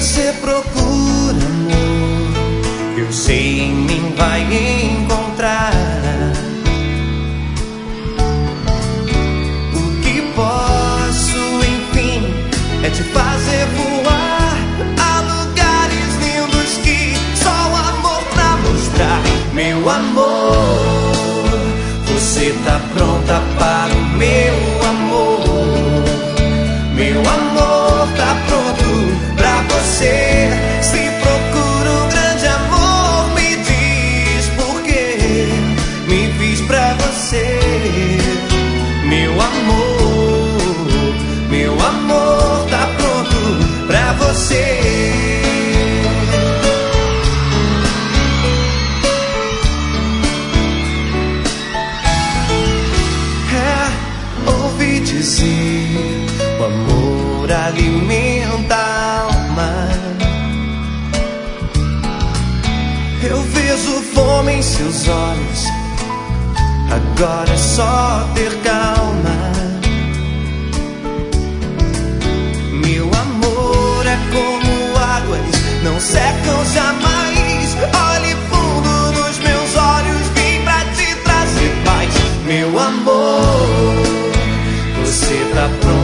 você procura amor, eu sei em mim vai encontrar. O que posso, enfim, é te fazer voar a lugares lindos que só o amor pra mostrar. Meu amor, você tá pronta para o meu amor. Meu amor tá pronto pra você. Se procura um grande amor, me diz por quê. Me fiz pra você. Meu amor tá pronto pra você. Ouvi dizer, o amor alimenta a alma. Eu vejo fome em seus olhos, agora é só ter calma. Meu amor é como águas, não secam jamais. Olhe fundo nos meus olhos, vim pra te trazer paz. Meu amor, você tá pronto